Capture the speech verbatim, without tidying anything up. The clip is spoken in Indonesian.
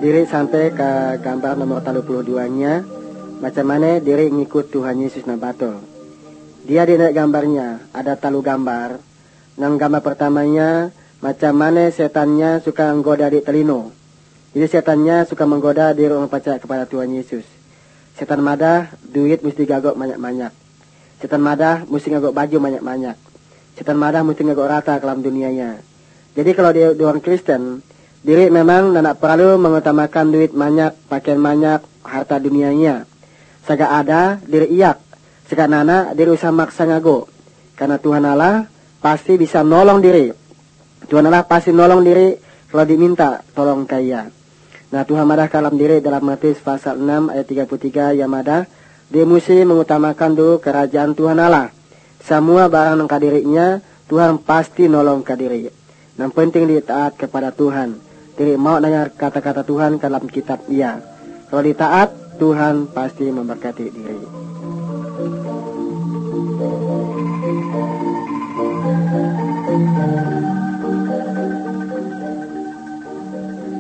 diri sampai ke gambar nomor tiga puluh dua nya. Macam mana diri ngikut Tuhan Yesus na batul. Dia di gambarnya ada talu gambar. Nang gambar pertamanya macam mana setannya suka menggoda di telino. Jadi setannya suka menggoda diri orang percaya kepada Tuhan Yesus. Setan madah duit mesti gagok banyak-banyak. Setan madah mesti ngagok baju banyak-banyak. Setan madah mesti ngagok rata ke dalam dunianya. Jadi kalau dia, dia orang Kristen, diri memang tidak perlu mengutamakan duit banyak, pakaian banyak, harta dunianya. Saga ada diri iyak, saga nana diri usah maksa ngago. Karena Tuhan Allah pasti bisa nolong diri. Tuhan Allah pasti nolong diri kalau diminta tolong kaya. Nah Tuhan madah kalam diri dalam Matius pasal enam ayat tiga puluh tiga yang madah dia mesti mengutamakan dulu kerajaan Tuhan Allah. Semua barang yang kadirinya Tuhan pasti nolong ke diri. Yang penting dia taat kepada Tuhan. Diri mau dengar kata-kata Tuhan dalam kitab dia. Kalau ditaat Tuhan pasti memberkati diri.